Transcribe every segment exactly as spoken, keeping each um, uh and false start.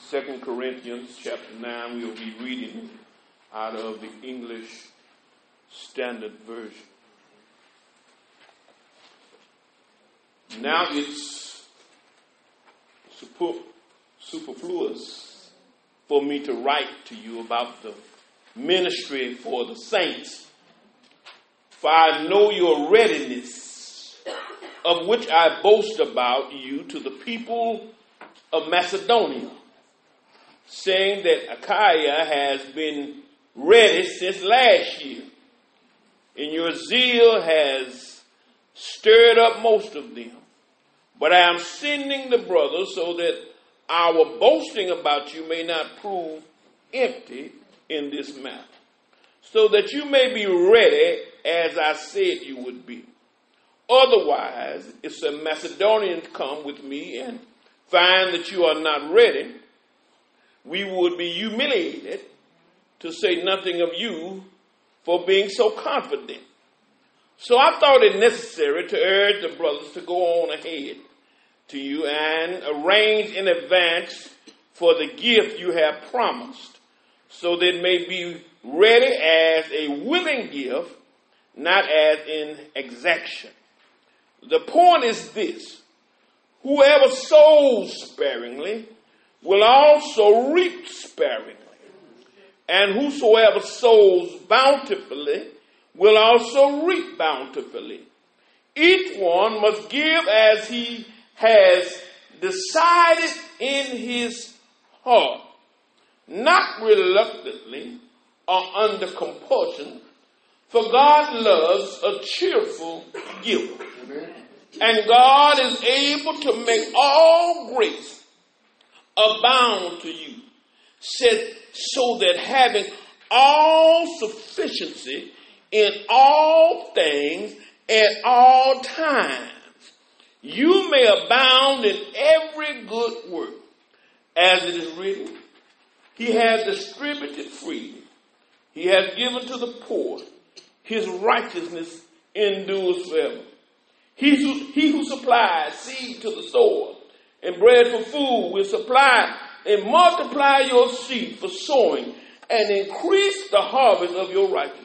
Second Corinthians chapter nine. We'll be reading out of the English Standard Version. Now it's superfluous for me to write to you about the ministry for the saints, for I know your readiness, of which I boast about you to the people of Macedonia, saying that Achaia has been ready since last year, and your zeal has stirred up most of them. But I am sending the brothers so that our boasting about you may not prove empty in this matter, so that you may be ready as I said you would be. Otherwise, if some Macedonians come with me and find that you are not ready, we would be humiliated, to say nothing of you, for being so confident. So I thought it necessary to urge the brothers to go on ahead to you and arrange in advance for the gift you have promised, so that it may be ready as a willing gift, not as in exaction. The point is this: whoever sows sparingly will also reap sparingly, and whosoever sows bountifully will also reap bountifully. Each one must give as he has decided in his heart, not reluctantly or under compulsion, for God loves a cheerful giver. Amen. And God is able to make all grace abound to you, so that having all sufficiency in all things at all times, you may abound in every good work. As it is written, he has distributed freely. He has given to the poor. His righteousness endures forever. He who, he who supplies seed to the sower and bread for food will supply and multiply your seed for sowing and increase the harvest of your righteousness.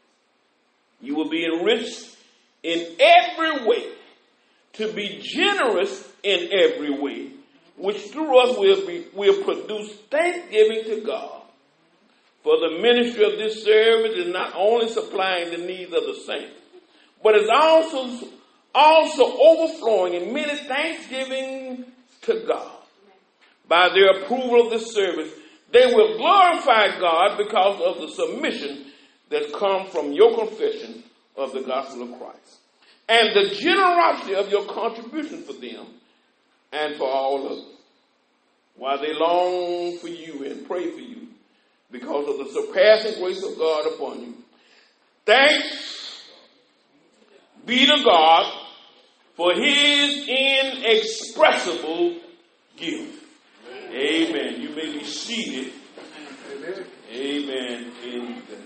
You will be enriched in every way, to be generous in every way, which through us will be will produce thanksgiving to God. For the ministry of this service is not only supplying the needs of the saints, but is also also overflowing in many thanksgiving to God. By their approval of this service, they will glorify God because of the submission that comes from your confession of the gospel of Christ, and the generosity of your contribution for them and for all others, while they long for you and pray for you because of the surpassing grace of God upon you. Thanks be to God for his inexpressible gift. Amen. You may be seated. Amen. In the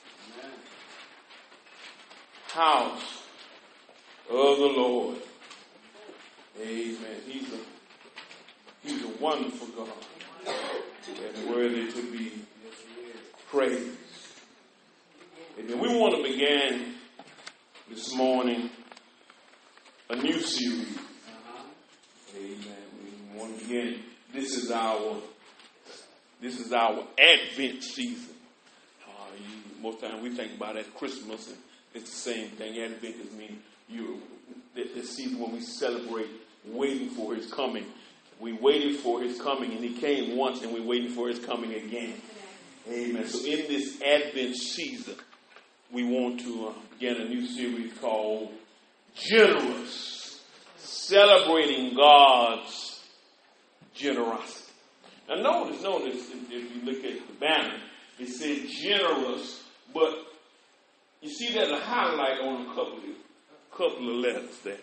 house of the Lord. Amen. He's a, he's a wonderful God and worthy to be praised. Amen. We want to begin this morning a new series. Amen. We want to begin. This is our this is our Advent season. Uh, you, most times we think about it at Christmas, and it's the same thing. Advent is mean you the season when we celebrate waiting for his coming. We waited for his coming, and he came once, and we're waiting for his coming again. Amen. So in this Advent season, we want to uh, begin a new series called Generous, celebrating God's generosity. Now notice, notice if, if you look at the banner, it says generous, but you see there's a highlight on a couple of, couple of letters there.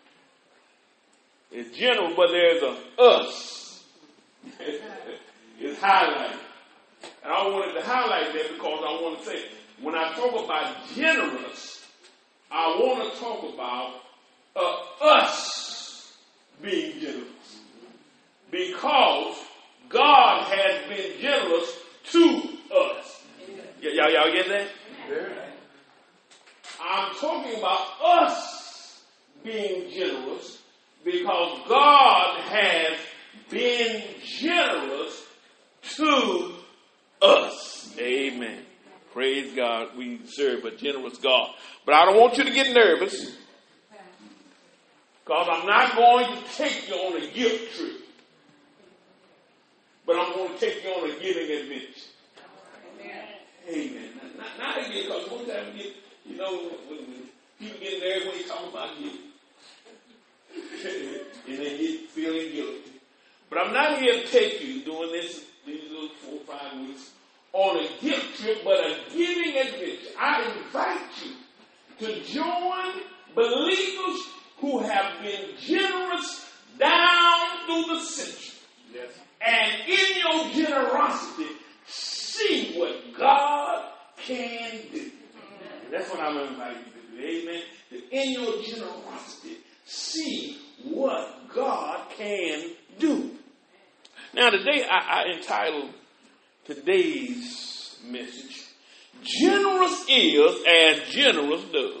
It's general, but there's a us. It's highlighted. And I wanted to highlight that because I want to say, when I talk about generous, I want to talk about uh, us being generous. Because God has been generous to us. Y- y'all, y'all get that? I'm talking about us being generous because God has been generous to us. Amen. Praise God. We serve a generous God. But I don't want you to get nervous because I'm not going to take you on a gift trip. But I'm going to take you on a giving adventure. Amen. Amen. Not, not again, because one time we get, you know, when, when people get nervous when you talk about giving. And they get feeling guilty. But I'm not here to take you doing this these little four or five weeks on a gift trip, but a giving adventure. I invite you to join believers who have been generous down through the century. Yes. And in your generosity, see what God can do. That's what I'm inviting you to do. Amen. That in your generosity, see what God can do. Now, today I, I entitled today's message, Generous is as generous does.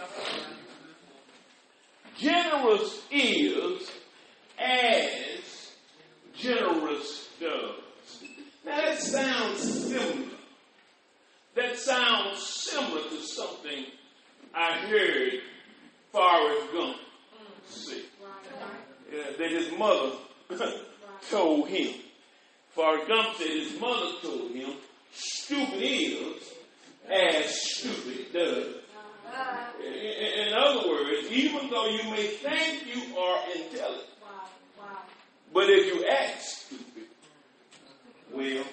Generous is as generous does. Now, that sounds similar. That sounds similar to something I heard Forrest Gump say. Yeah, that his mother told him. Forrest Gump said his mother told him, stupid is as stupid does. In, in other words, even though you may think you are intelligent, but if you act stupid, well,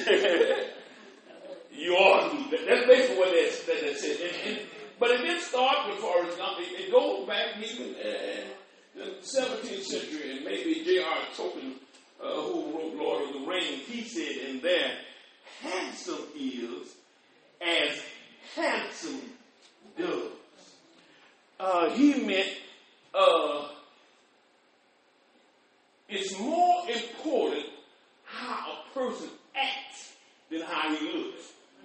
you are stupid. That's basically what that, that, that says. And, and, but it didn't start with Forrest Gump. It, it goes back even uh, the seventeenth century, and maybe J R Tolkien, uh, who wrote Lord of the Rings, he said in there, handsome is as handsome does. Uh, he meant uh, it's more important how a person acts than how he looks.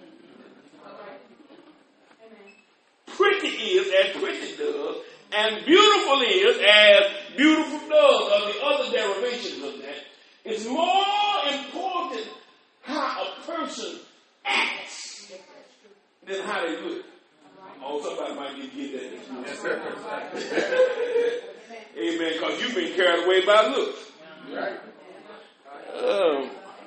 Pretty is as pretty does, and beautiful is as beautiful does, or the other derivations of that. It's more important how a person acts than how they look. Oh, somebody might get, get that. Yes, sir. Amen, because you've been carried away by looks. Right. Um,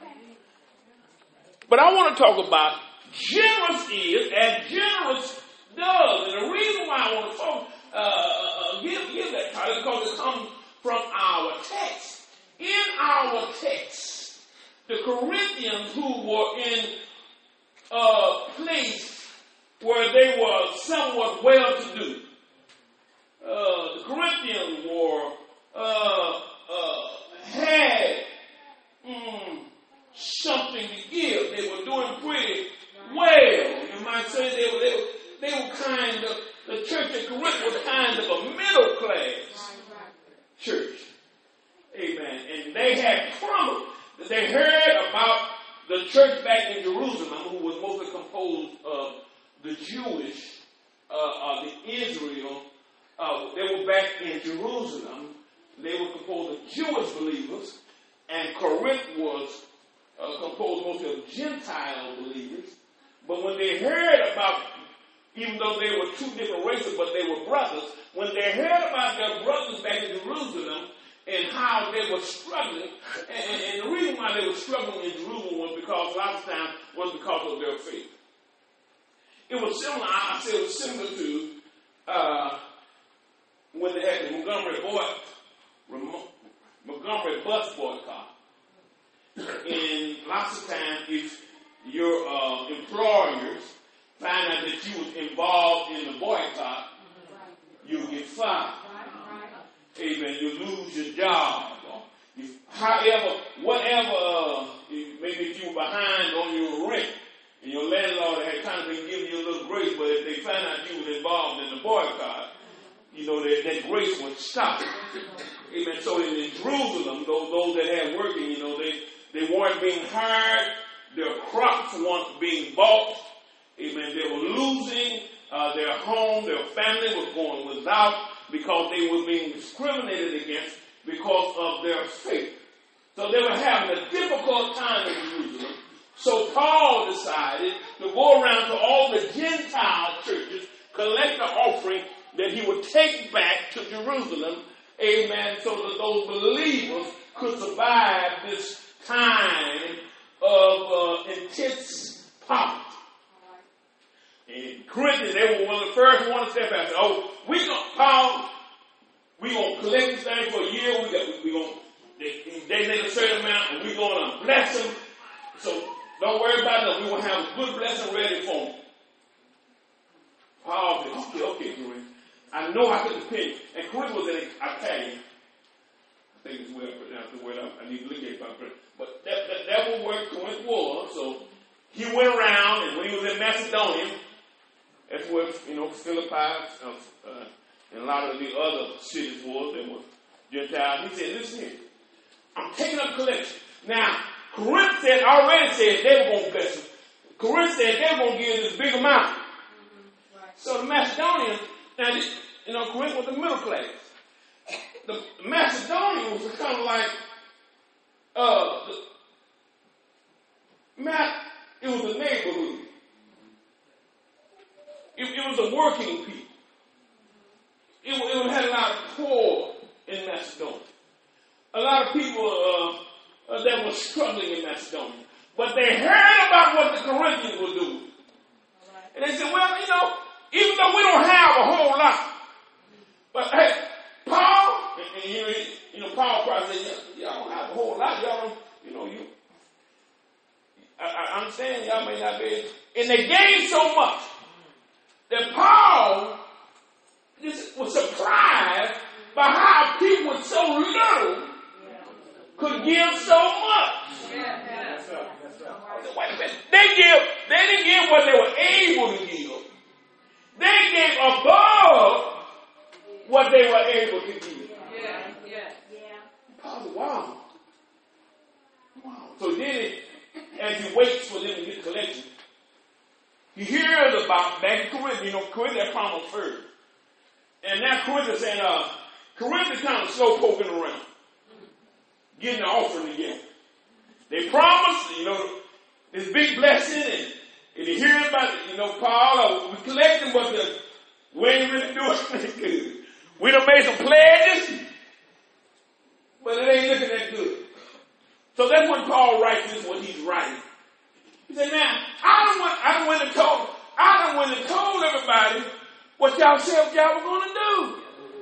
but I want to talk about generous is as generous does. And the reason why I want to talk, uh, uh, give, give that title is because it comes from our text. In our text, the Corinthians who were in a place where they were somewhat well-to-do, uh, the Corinthians were uh, uh, had mm, something to give. They were doing pretty well. You might say they were. They were They were kind of, the church at Corinth was kind of a middle class church. Amen. And they had promised that they heard about the church back in Jerusalem, who was mostly composed of the Jewish, uh, uh, the Israel. Uh, they were back in Jerusalem. They were composed of Jewish believers, and Corinth was uh, composed mostly of Gentile believers. But when they heard about, even though they were two different races, but they were brothers, when they heard about their brothers back in Jerusalem and how they were struggling, and, and the reason why they were struggling in Jerusalem was because a lot of times was because of their faith. It was similar, I say it was similar to uh, when they had the Montgomery boy, Montgomery bus boycott. And lots of times, if your uh, employers find out that you was involved in the boycott, you'll get fired. Amen. You lose your job. If, however, whatever, uh, if, maybe if you were behind on your rent and your landlord had kind of been giving you a little grace, but if they found out you was involved in the boycott, you know, that, that grace would stop. Amen. So in, in Jerusalem, those, those that had working, you know, they They weren't being hired. Their crops weren't being bought. Amen. They were losing uh, their home. Their family was going without because they were being discriminated against because of their faith. So they were having a difficult time in Jerusalem. So Paul decided to go around to all the Gentile churches, collect the offering that he would take back to Jerusalem, amen, so that those believers could survive this time of uh, intense poverty. And Corinthians, they were one of the first one to step out and say, oh, we going Paul, we gonna collect this thing for a year, we got we gonna they, they need a certain amount and we're gonna bless them. So don't worry about it, we're gonna have a good blessing ready for them. Paul said, okay, okay, Corinth. I know I can depend. And Corinth was in Italian. I think it's where I pronounced the word. I need to look at it. But that, that, that was where Corinth was. So he went around, and when he was in Macedonia, that's where, you know, Philippi uh, uh, and a lot of the other cities was that were Gentiles. He said, listen here, I'm taking up collection. Now, Corinth said, already said they were going to bless him. Corinth said they were going to give this big amount. Mm-hmm. Right. So the Macedonians, now, you know, Corinth was the middle class. The Macedonians was kind of like, uh, the, Mac, it was a neighborhood. It, it was a working people. It, it had a lot of poor in Macedonia. A lot of people uh, uh, that were struggling in Macedonia. But they heard about what the Corinthians were doing. And they said, well, you know, even though we don't have a whole lot, but hey, Paul, and, and you, know, you know, Paul probably said, y'all don't have a whole lot. Y'all don't, you know, you, I, I understand y'all may not be, and they gave so much that Paul just was surprised by how people with so little could give so much. Yeah, yeah. That's right, that's right. I said, wait a minute. They give, they didn't give what they were able to give. They gave above what they were able to give. Yeah, yeah, yeah. Paul said, wow. Wow. So then, as he waits for them to get collection, he hears about back in Corinth. You know, Corinth, that promise first. And now Corinth is saying, uh, Corinth is kind of slow poking around, getting the offering together. They promised, you know, this big blessing, and, and he hears about it. You know, Paul, uh, we collecting, but the, we ain't really doing that good. We done made some pledges, but it ain't looking that good. So that's when Paul writes this, what he's writing. He said, now, I don't want, I don't want to told, I don't want to told everybody what y'all said y'all were going to do.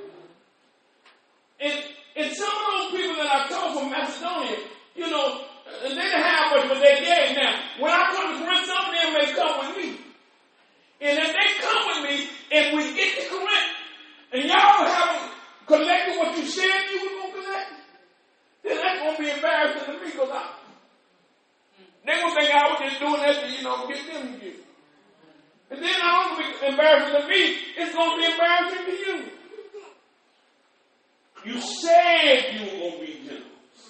And, and some of those people that I told from Macedonia, you know, they didn't have much, but they gave. Now, when I come to Corinth, some of them may come with me. And if they come with me, and we get to Corinth, and y'all haven't collected what you said you were going to collect, then that's going to be embarrassing to me, because I, they're going to think I was just doing that to, you know, get them to give. And then I don't be embarrassing to me, it's going to be embarrassing to you. You said you were going to be generous.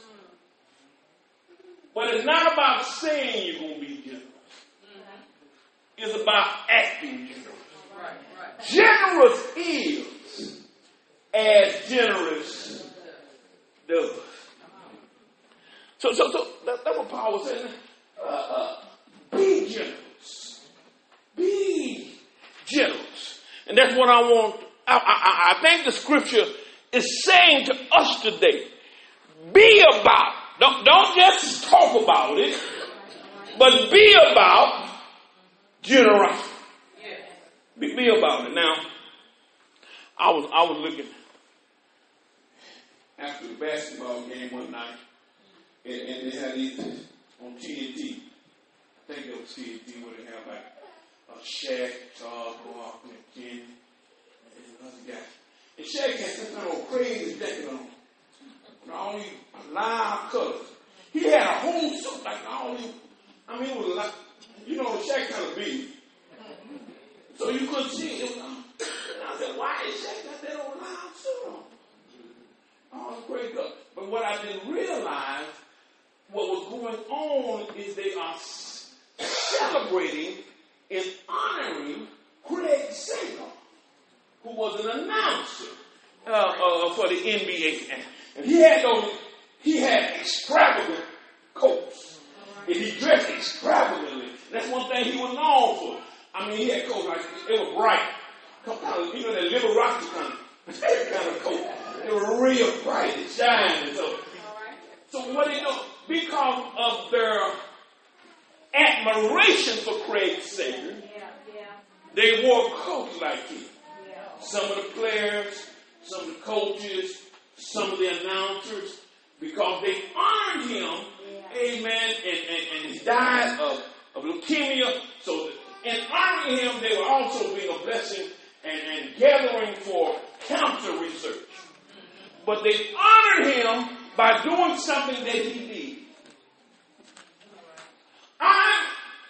But it's not about saying you're going to be generous. It's about acting generous. Right, right. Generous is as generous does. So, so, so that, that's what Paul was saying. Uh, uh, be generous. Be generous. And that's what I want. I, I, I think the scripture is saying to us today. Be about. Don't, don't just talk about it, but be about generosity. Be, be about it. Now, I was I was looking after the basketball game one night, and, and they had these on T N T. I think it was T N T where they have like a Shaq, Charles Barkley, Ken, and another guy. And Shaq had some kind of crazy jacket on. All these live colors. He had a whole suit like all these. I mean, it was like, you know, Shaq kind of big. So you couldn't see it. It was, and I said, why is Shaq got that old live suit on? All the great colors. But what I didn't realize, what was going is they are celebrating and honoring Craig Sager, who was an announcer uh, uh, for the N B A. And he had those, he had extravagant coats. And he dressed extravagantly. That's one thing he was known for. I mean, he had coats like, it was bright. You know, that Little Rocky kind of, kind of coat. They were real bright and shining. So, so what they do, because of their admiration for Craig Sager, yeah, yeah. they wore coats like him. Yeah. Some of the players, some of the coaches, some of the announcers, because they honored him, yeah. amen, and, and, and he died of, of leukemia. So in honoring him, they were also being a blessing and, and gathering for cancer research. But they honored him by doing something that he did. I'm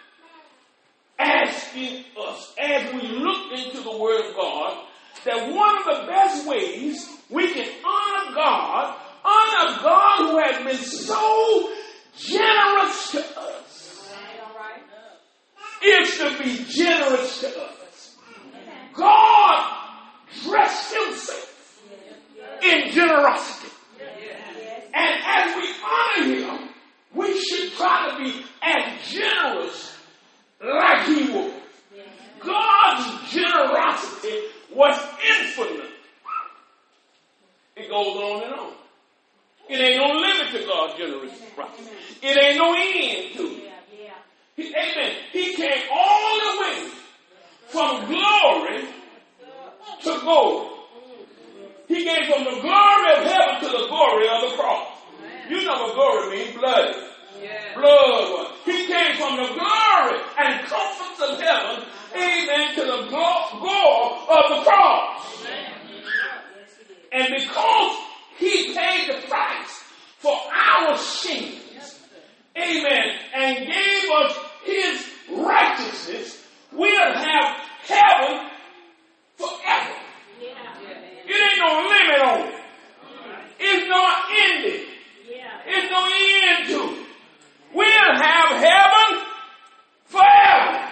asking us, as we look into the Word of God, that one of the best ways we can honor God, honor God who has been so generous to us, is to be generous to us. God dressed himself in generosity. And as we honor him, we should try to be as generous like he was. God's generosity was infinite. It goes on and on. It ain't no limit to God's generosity. It ain't no end to it. He, amen. He came all the way from glory to glory. He came from the glory of heaven to the glory of the cross. You know what glory means, blood. Yeah. Blood. He came from the glory and comforts of heaven, amen, to the gore of the cross. Amen. And because he paid the price for our sins, amen, and gave us his righteousness, we'll have heaven forever. It ain't no limit on it. It's no ending. It's no end to it. We'll have heaven forever.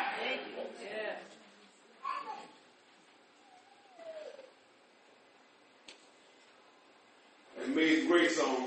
Amazing Grace song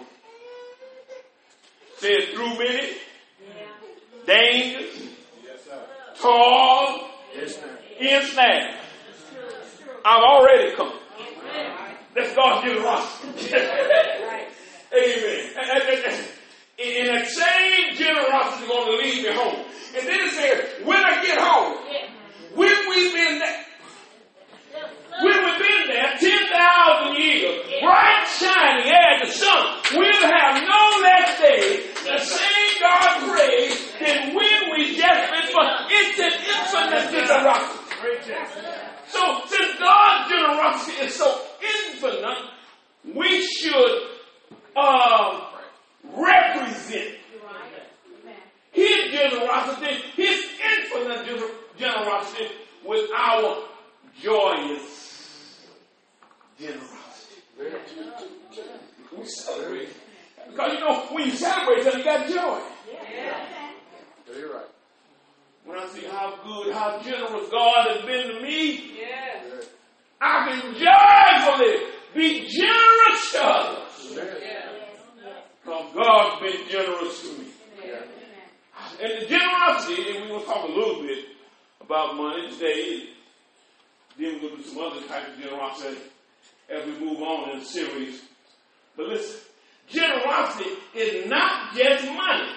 said through many dangers, toil, ensnared. I've already come. That's God's generosity. Amen. And that same generosity is going to lead me home. And then it says, when I get home, when we've been there, when we've been there ten thousand years, bright shining as the sun, we'll have no less days. The same God praise than when we just been for. It's an infinite generosity. So, since God's generosity is so infinite, we should uh, represent his generosity, his infinite generosity with our joyous generosity. We celebrate. Because, you know, when you celebrate something, you got joy. Yeah. You're right. When I see how good, how generous God has been to me, yeah. I can joyfully be generous to others. Yeah. Because God's been generous to me. Yeah. And the generosity, and we're going to talk a little bit about money today. Then we're going to do some other type of generosity as we move on in the series. But listen, generosity is not just money.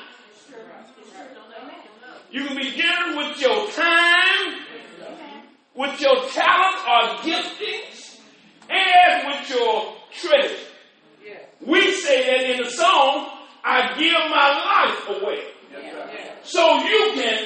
You can be generous with your time, with your talent or giftings, and with your treasure. We say that in the song, I give my life away. So you can,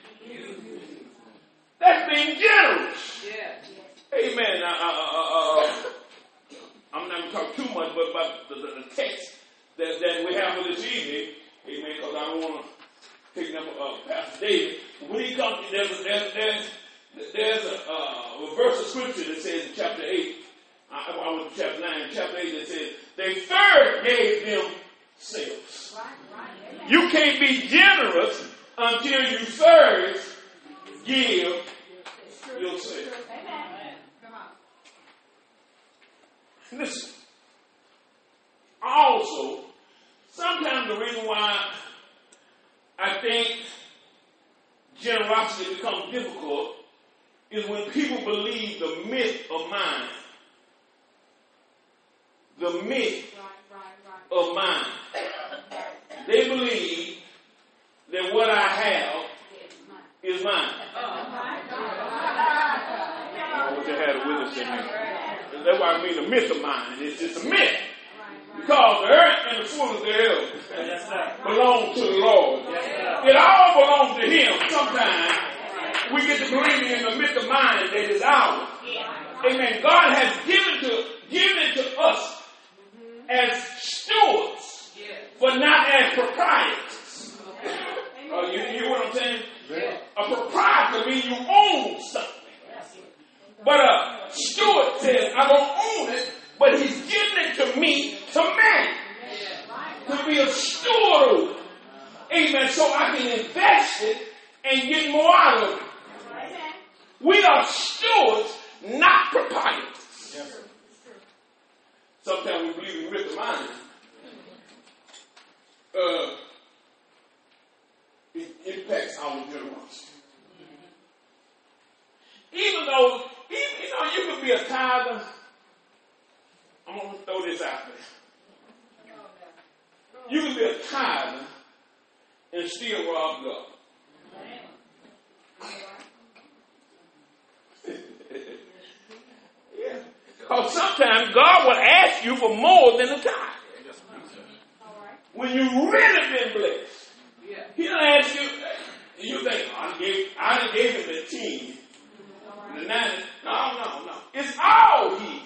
that's being generous. Amen. Now, uh, uh, uh, I'm not going to talk too much but about the, the, the text that, that we have for this evening. Amen. Because I don't want to take up uh, Pastor David. When he comes, there's a, there's, there's, there's a, uh, a verse of scripture that says in chapter eight, I, I went to chapter nine, chapter eight that says, they first gave themselves. You can't be generous until you first give yourself. Listen. Also, sometimes the reason why I think generosity becomes difficult is when people believe the myth of mine. The myth of mine. They believe that what I have is mine. I wish I had a witness in here. That's why I mean the myth of mine. It's just a myth. Because the earth and the fullness thereof belong to the Lord. It all belongs to Him. Sometimes we get to believe in the myth of mine that is ours. Amen. God has given to given it to us as stewards, but not as proprietors. Uh, you hear what I'm saying? A proprietor means you own something. But a steward says, I don't own it, but he's giving it to me to manage. To be a steward over it. Amen. So I can invest it and get more out of it. We are stewards, not proprietors. Sometimes we believe in myth of mine. Uh, it impacts our generosity. Even though, even, you know, you can be a tither. I'm going to throw this out there. You can be a tither and still rob God. Yeah. Because sometimes God will ask you for more than a tithe. When you really been blessed, He'll ask you, you think, oh, I gave, I done gave him the ten. The nine. No, no, no. It's all His.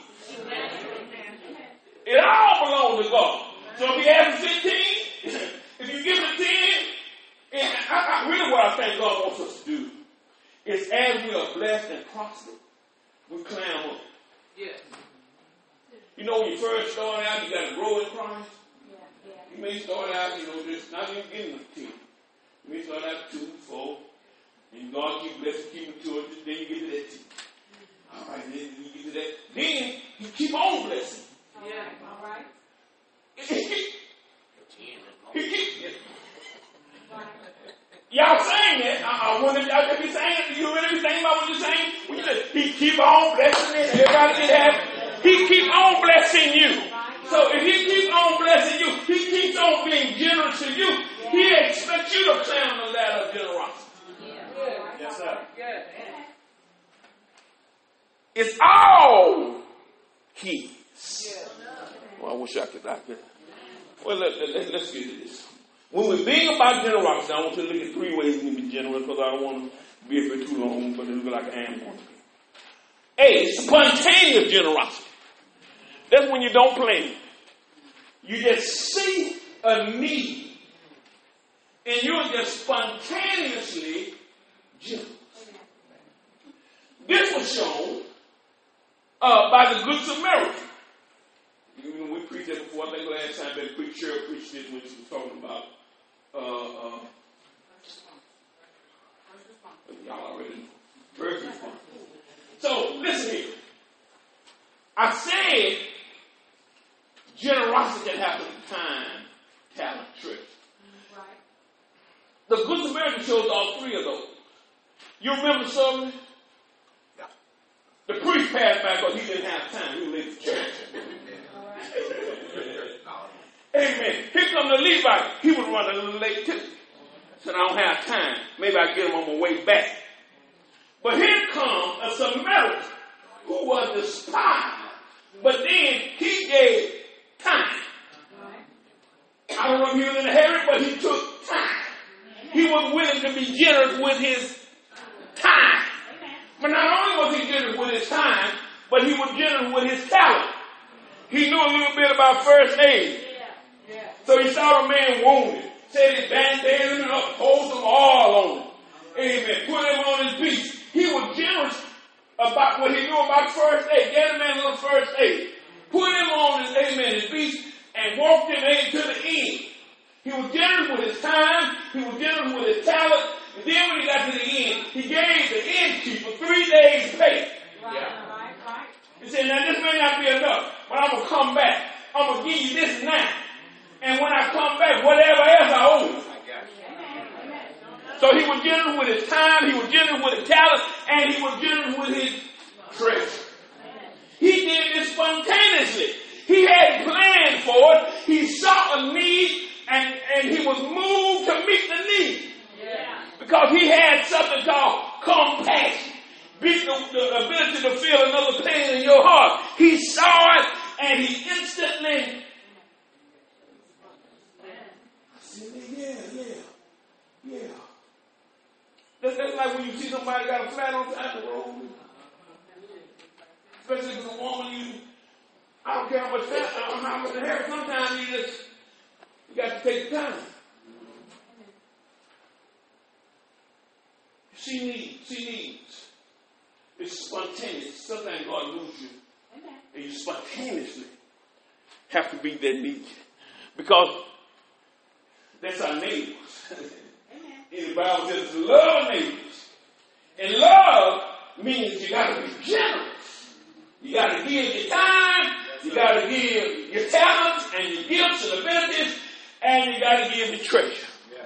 It all belongs to God. So if He asks fifteen, if you give him ten, and I, I, really what I think God wants us to do is as we are blessed and prospered, we climb up. Yeah. You know, when you first start out, you got to grow in Christ. Yeah, yeah. You may start out, you know, just not even getting the ten. You may start out two, four, and God keep blessing, keep it to it, then you get to that ten. All right, then you get to that. Then you keep on blessing. Yeah, all right. He keeps it. Y'all saying that? I, I wonder if y'all could be saying it. Do you really be saying about what you're saying? When you say, He keep on blessing it, everybody get happy. He keep on blessing you. So if He keeps on blessing you, He keeps on being generous to you. He expects you to climb the ladder of generosity. Yes, sir. It's all His. Well, I wish I could. I could. Well, let, let, let's get to this. When we're being about generosity, I want you to look at three ways we can be generous because I don't want to be here for too long, but it'll be like I am going to be. A, spontaneous generosity. That's when you don't plan. You just see a need, and you're just spontaneously generous. This was shown uh, by the Good Samaritan. When we preached that before, I think last time that preacher preached it when she was talking about uh, uh, y'all already know. First response. So listen here. I said generosity can happen in time, talent, treasure. The Good Samaritan shows all three of those. You remember something? Yeah. The priest passed by because he didn't have time. He was late to church. Amen. Here come the Levite. He was running a little late too. Said, I don't have time. Maybe I'll get him on my way back. But here comes a Samaritan who was despised. But then he gave time. I don't know if he was in a hurry, but he took time. He was willing to be generous with his time. But not only was he generous with his time, but he was generous with his talent. He knew a little bit about first aid. So he saw a man wounded. Said he bandaged him and up, poured some oil on him. Amen. Put him on his beast. He was generous about what he knew about first aid. Gave the man a little first aid. Put him on his, amen, his beast and walked him to the end. He was generous with his time. He was generous with his talent. And then when he got to the end, he gave the innkeeper three days' pay. Right, yeah. right, right. He said, now this may not be enough, but I'm going to come back. I'm going to give you this now. And when I come back, whatever else I owe you. So he was generous with his time, he was generous with his talent, and he was generous with his treasure. He did this spontaneously. He had planned for it. He saw a need, and, and he was moved to meet the need. Yeah. Because he had something called compassion. The, the ability to feel another pain in your heart. He saw it, and he instantly I said, yeah, yeah, yeah. That's, that's like when you see somebody got a flat on the side of the road. Especially if it's a woman, you, I don't care how much fat, how much hair, sometimes you just, you got to take the time. She needs, she needs. It's spontaneous. Sometimes God moves you. And you spontaneously have to be that need. Because that's our neighbors. In the Bible says love neighbors. And love means you got to be generous. You got to give your time. You got to give your talents and your gifts and abilities. And you got to give your treasure.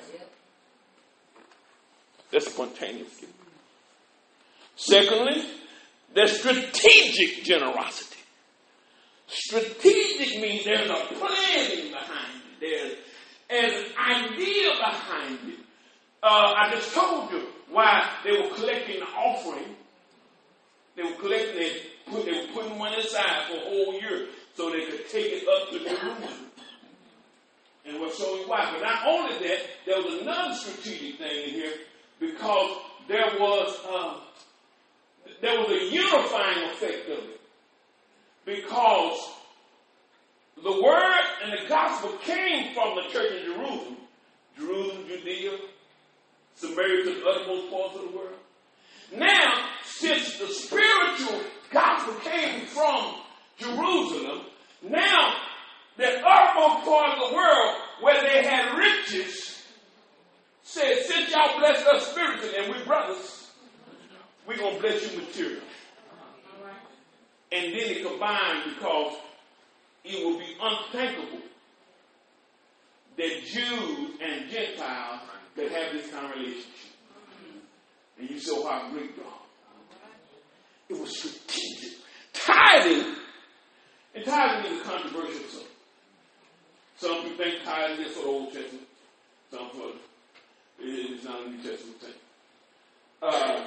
That's spontaneous giving. Secondly, there's strategic generosity. Strategic means there's a planning behind it. There's an idea behind it. Uh, I just told you why they were collecting the offering. They were collecting it, put, they were putting money aside for a whole year so they could take it up to Jerusalem. And we'll show you why. But not only that, there was another strategic thing in here because there was uh, there was a unifying effect of it. Because the word and the gospel came from the church in Jerusalem. Jerusalem, Judea, Samaria to the uttermost parts of the world. Now, since the spiritual gospel came from Jerusalem, now the uttermost part of the world where they had riches said, since y'all blessed us spiritually and we brothers, we're going to bless you materially. And then it combined because it will be unthinkable that Jews and Gentiles could have this kind of relationship. And you saw how great God. It was strategic. Tithing, and tithing is a controversial subject. Some people think tithing is for the Old Testament. Some for it is not a New Testament thing. Uh,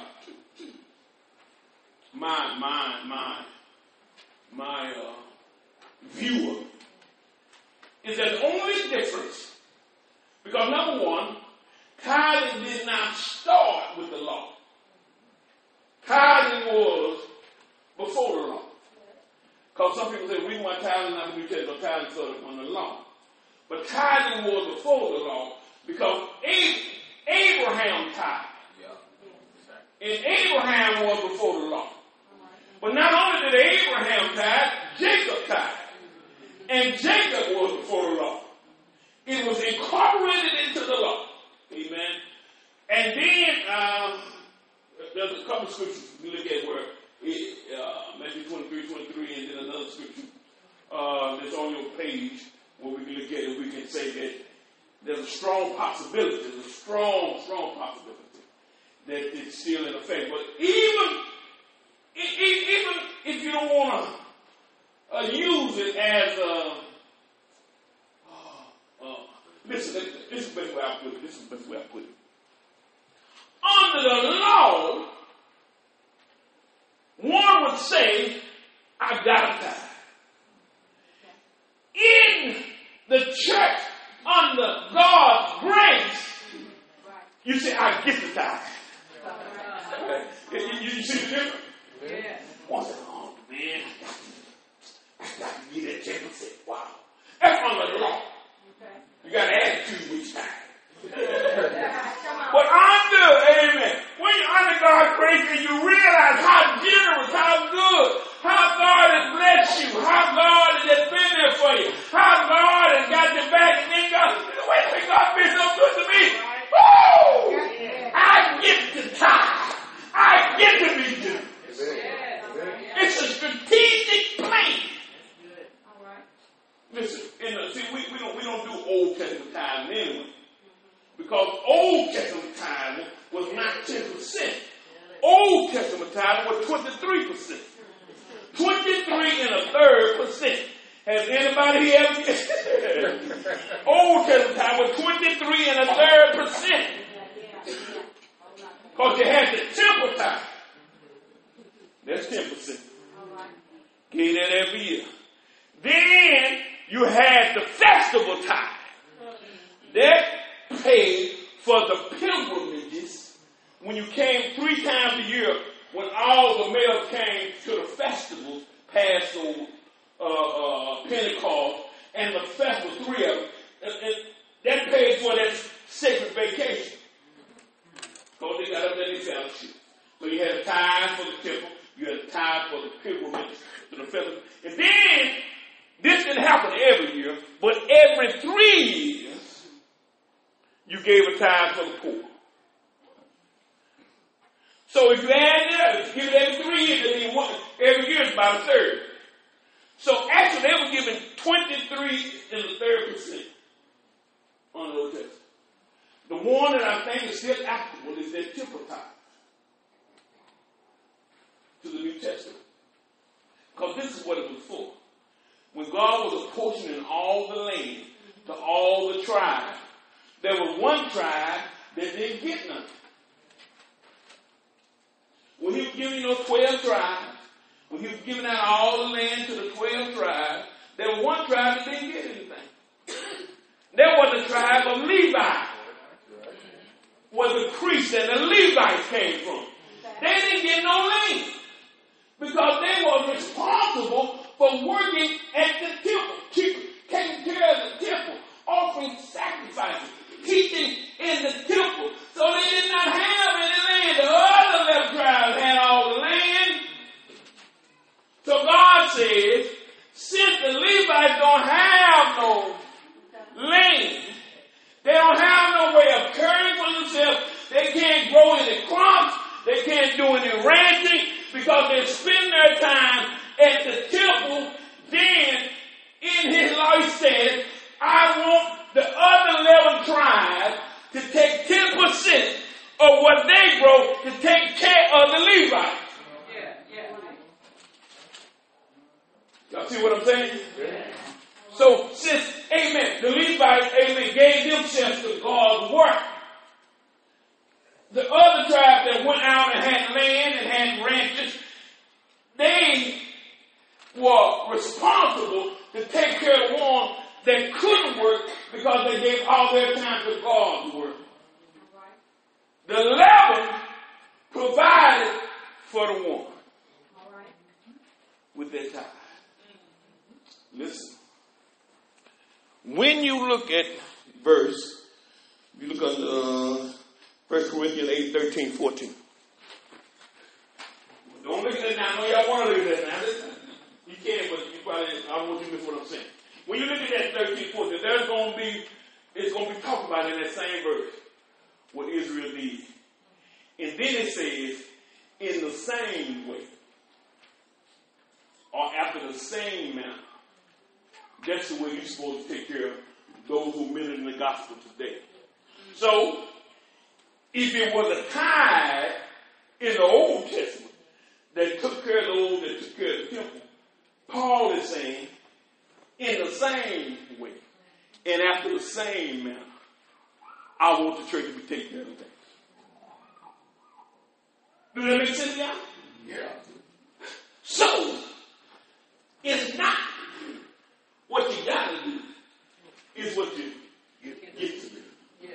my, my, my, my uh, view of it is that the only difference, because number one, tithing did not start with the law. Tithing was before the law. Because some people say, the reason why tithing is not the New Testament, tithing started on the law. But tithing was before the law because Abraham tithed. And Abraham was before the law. But not only did Abraham tithe, Jacob tithed. And Jacob was before the law. It was incorporated into the law. Amen. And then um, there's a couple of scriptures we look at where it, uh, Matthew twenty-three, twenty-three, and then another scripture uh, that's on your page where we can look at it. We can say that there's a strong possibility, there's a strong, strong possibility that it's still in effect. But even, even if you don't want to uh, use it as a uh, uh, listen, this is the best way I put it. This is the best way I put it. Under the law, one would say, I got to tithe. In the church, under God's grace, you say, I get the tithe. You, you, you see the difference? Yeah. One said, oh man, I got to, I got to get that ten percent. Wow. That's under the law. You got to add two each time. But under, amen, when you're under God's grace and you realize how generous, how good, how God has blessed you, how God has been there for you, how God has got your back, and then God, wait a minute, Testament tithing anyway. Because Old Testament tithing was not ten percent. Old Testament tithing was twenty-three percent. twenty-three and a third percent. Has anybody here ever? Old Testament tithing was twenty-three and a third percent. Because you had the temple tithe. That's ten percent. Gave that every year. Then you had the festival tithe. That paid for the pilgrimages when you came three times a year, when all the males came to the festivals, Passover, uh, uh, Pentecost, and the festival, three of them. And, and that paid for that sacred vacation. Because they got up there in fellowship. So you had a tithe for the temple, you had a tithe for the pilgrimage to the festival. And then, this didn't happen every year, but every three years, you gave a tithe for the poor. So if you add that, if you give it every three years, then one, every year is about a third. So actually, they were giving twenty-three and a third percent on the Old Testament. The one that I think is still applicable is that temple tithe to the New Testament. Because this is what it was for. When God was apportioning all the land to all the tribes, there was one tribe that didn't get nothing. When he was giving those twelve tribes, when he was giving out all the land to the twelve tribes, there was one tribe that didn't get anything. There was the tribe of Levi, where the priests and the Levites came from. They didn't get no land because they were responsible for working at the temple, taking care of the temple, offering sacrifices, teaching in the temple. So they did not have any land. The other eleven tribes had all the land. So God says, since the Levites don't have no land, they don't have no way of caring for themselves, they can't grow any crops, they can't do any ranching, because they spend their time at the temple. Then in his law he said, I want the other eleven tribes to take ten percent of what they grow to take care of the Levites. Yeah, yeah. Y'all see what I'm saying? Yeah. So since, amen, the Levites, amen, gave themselves to God's work, the other tribes that went out and had land and had ranches, they were responsible to take care of the one that couldn't work because they gave all their time to God's work. The eleven provided for the one with their time. Listen. When you look at verse, you look at uh, First Corinthians eight, thirteen, fourteen. Don't look at that now. I know y'all want to look at that now. Listen. You can, but you probably, I don't want you to miss what I'm saying. When you look at that thirteen, fourteen, there's going to be, it's going to be talked about in that same verse what Israel did. And then it says, in the same way, or after the same manner. That's the way you're supposed to take care of those who minister in the gospel today. So, if it was a tithe in the Old Testament that took care of those that took care of the temple, Paul is saying, in the same way, and after the same manner, I want the church to be taking care of things. Does that make sense now? Yeah. So, it's not what you got to do, it's what you get, get to do. Yeah.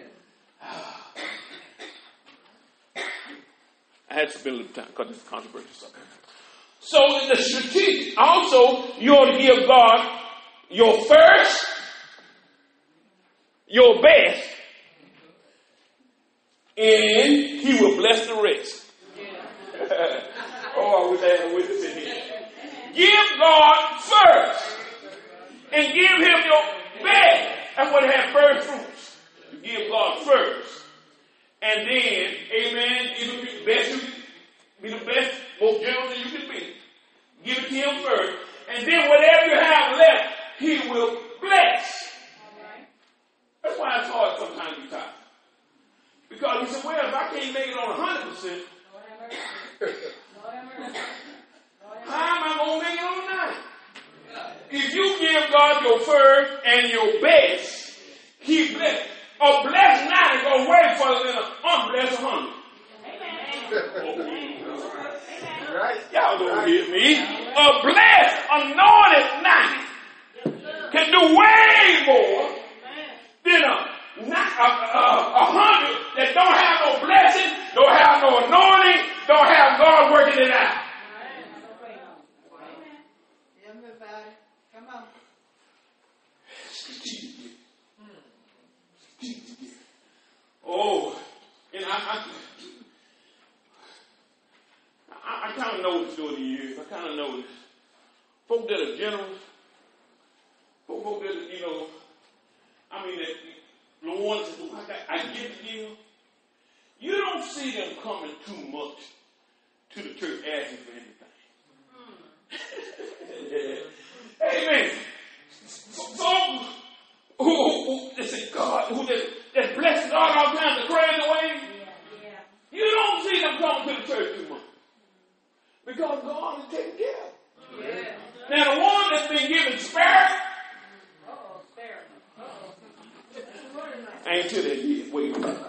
I had to spend a little time because it's controversial subject. So in the strategic, also you ought to give God your first, your best, and He will bless the rest. Yeah. Oh, I wish I had a witness in here. Give God first, and give Him your best. That's what had first fruits. You give God first, and then, amen, you be the best. You be the best, most generous you can be. Give it to Him first, and then whatever you have left, He will bless. That's why it's hard sometimes to be tired. Because you say, well, if I can't make it on one hundred percent, how am I going to make it on ninety? If you give God your first and your best, He bless. A blessed ninety goes way further than an unblessed one hundred. Right. Y'all don't hear me. A blessed, anointed ninety can do way more than a, a, a, a hundred that don't have no blessing, don't have no anointing, don't have God working it out. Come on. Oh, and I, I, I, I kind of noticed over the years. I kind of noticed folk that are generous, folk, folk that are, you know, I mean, that the ones who I, got, I give to you, you don't see them coming too much to the church asking for anything. Amen. Folk who, who, who they say God, who that, that blesses God all kinds of crazy ways, yeah, yeah. You don't see them coming to the church too much. Because God is taking care of them. Yeah. Now the one that's been given spare, uh-oh, spare. Uh-oh. I ain't to that yet. Wait a minute.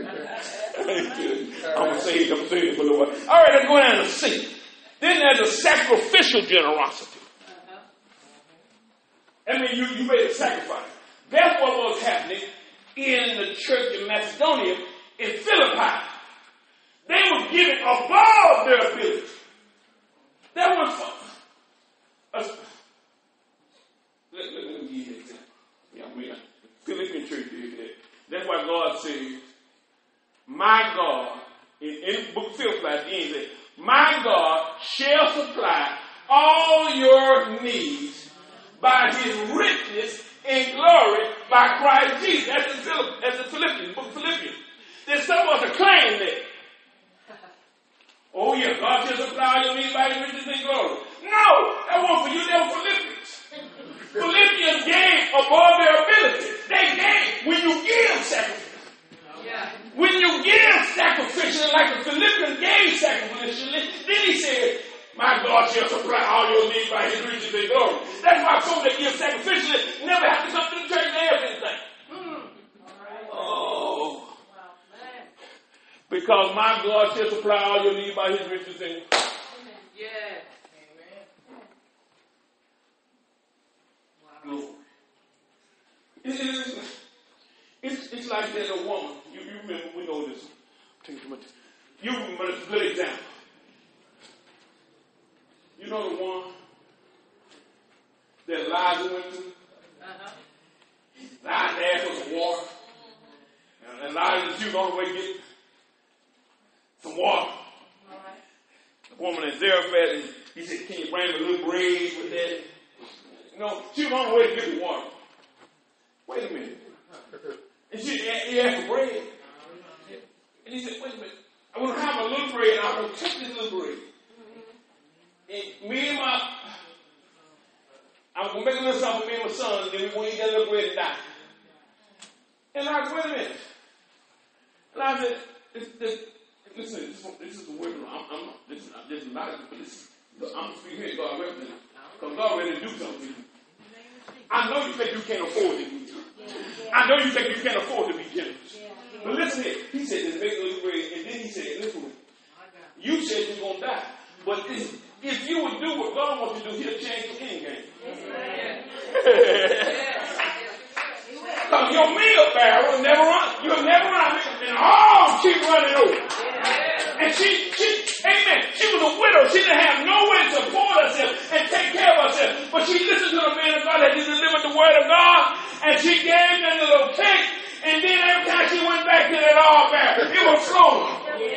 I'm going to say it, I'm going to say it for a little while. All right, let's go down to C. Then there's a sacrificial generosity. Uh-huh. I mean, you, you made a sacrifice. That's what was happening in the church in Macedonia, in Philippi. They were giving above their ability. That was for us. Let, let, let me give you an example. Yeah, we are. Philippian church did that. That's why God says, my God, in, in the book of Philippi, at the end, says, my God shall supply all your needs by his richness in glory by Christ Jesus. That's the, Philipp, that's the Philippians, book of Philippians. There's some of us are claiming that. Oh yeah, God shall supply all your needs by his riches in glory. No, that wasn't for you, that was Philippians. Philippians gave above their ability. They gave when you give sacrifice. Yeah. When you give sacrificially, like the Philippians gave sacrificially, then he said, my God shall supply all your needs by his riches in glory. That's why folks that give sacrificially never have to come to the church and have anything. Mm. Right. Oh. Wow. Because my God shall supply all your needs by his riches in glory. Yeah. Glory. It's, it's, it's, it's like there's a woman. You, you remember, we know this. Take too much. You remember, it's a good example. You know the one that Elijah went to? Uh-huh. Elijah asked for some water. And Elijah, she was on the way to get some water. All right. The woman at Zarephath, he said, can you bring me a little bread with that? You know, she was on the way to get the water. Wait a minute. And she he asked for bread. And he said, wait a minute. I want to have a little bread, and I'm going to take this little bread. And me and my, I'm going to make a little something for me and my son, and then we're going to eat that little bread and die. And I said, wait a minute. And I said, this, this, listen, this, this is the word. I'm, I'm, this, this is not, this, I'm speaking here, God represents. Because God ready to do something to you. I know you think you can't afford to be generous. I know you think you can't afford to be generous. But listen here. He said, just make a little bread. And then he said, listen, you said you're going to die. But if, if you would do what God wants you to do, he'll change your end game. Because your meal barrel will never run. You'll never run. And all keep running over. And she, she, amen, she was a widow. She didn't have no way to support herself and take care of herself. But she listened to the man of God that he delivered the word of God. And she gave them a little cake. And then every time she went back to that all back, it was flowing.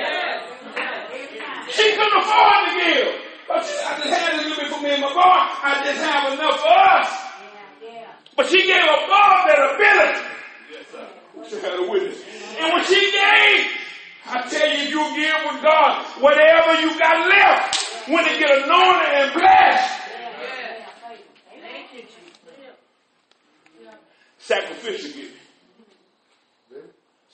She couldn't afford to give. But she, I just had a little bit for me and my boy. I just have enough for us. But she gave above that ability. Yes, sir. She had a witness. And when she gave, I tell you, you give with God, whatever you got left, when it get anointed and blessed. Sacrificial giving.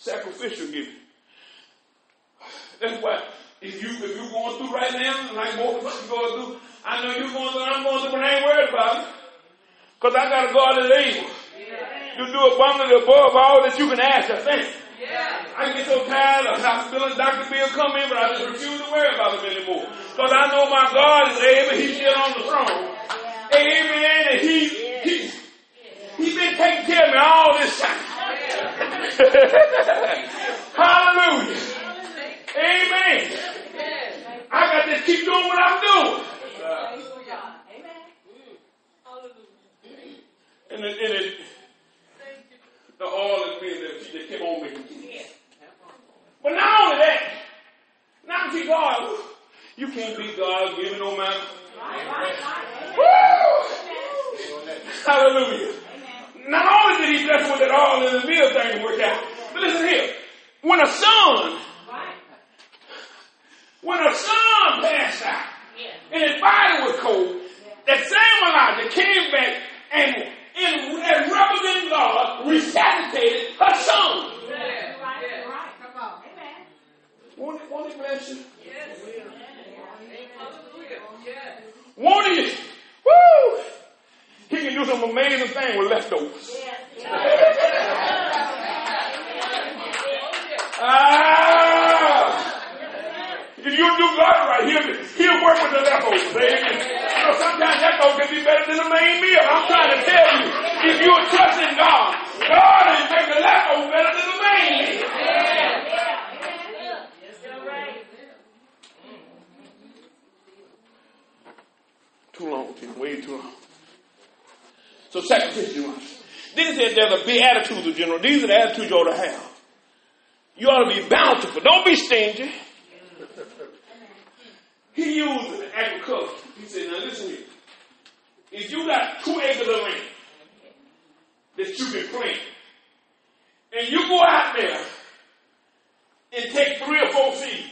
Sacrificial giving. That's why if you if you're going through right now, like most of us are going through, I know you're going through, I'm going through, but I ain't worried about it. Because I got a God that's able to do abundantly above all that you can ask or think. Yeah. I get so tired of hospital and Doctor Bill come in, but I just refuse to worry about him anymore. Because I know my God is able, he's still on the throne. Yeah. Amen. And he, he, he's been taking care of me all this time. Hallelujah. Amen. I got to keep doing what I'm doing. And it, and it, the oil is being there. They kept on making it. But not only that, not see God. You can't be God giving no matter. Woo! Hallelujah. Not only did he bless with that oil and the meal thing to work out, but listen here. When a son, when a son passed out and his body was cold, that same Elijah came back and in, and representing God, resuscitated her son. Yeah. Right, yeah. Right. Come on. Amen. Won't, won't he bless you? Yes. Yes. Won't he? Woo! He can do some amazing thing with leftovers. Yes. Ah! If you do God right, he'll, he'll work with the leftovers. Amen. You know, sometimes that goes can be better than the main meal. I'm trying to tell you, if you're trusting God, God will make the leftovers better than the main meal. Yeah, yeah, yeah. Right. Too long, Tim. Way too long. So sacrifice you must. Then he said there's a big attitude of general. These are the attitudes you ought to have. You ought to be bountiful. Don't be stingy. He used agriculture. He said, now listen here. If you got two acres of land that you can plant, and you go out there and take three or four seeds,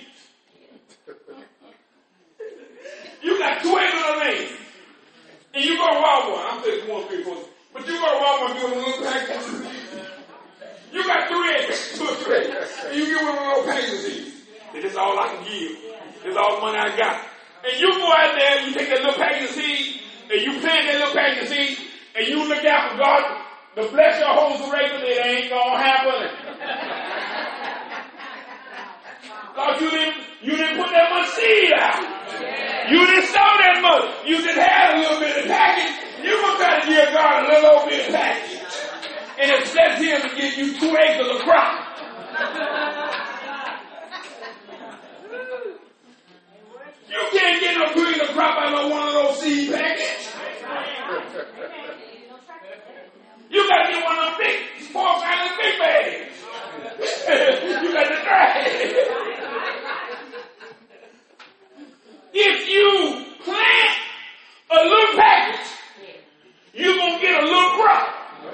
you got two acres of land, and you go to Walmart. I'm saying one, three, four, but you go to Walmart and give them a little package. You got three acres, two or three acres, and you give them a little package of seeds. And that's all I can give. That's all the money I got. And you go out there and you take that little package of seed, and you plant that little package of seed, and you look out for God to bless your whole arrangement. It ain't gonna happen. Because you didn't, you didn't put that much seed out. You didn't sow that much. You just had a little bit of package. You're gonna try to give God a little old bit of package, and expect Him to give you two acres of crop. You can't get no green or crop out of one of those seed packets. You got to get one of them big, four kind of big bags. You got to try it. If you plant a little package, you're going to get a little crop.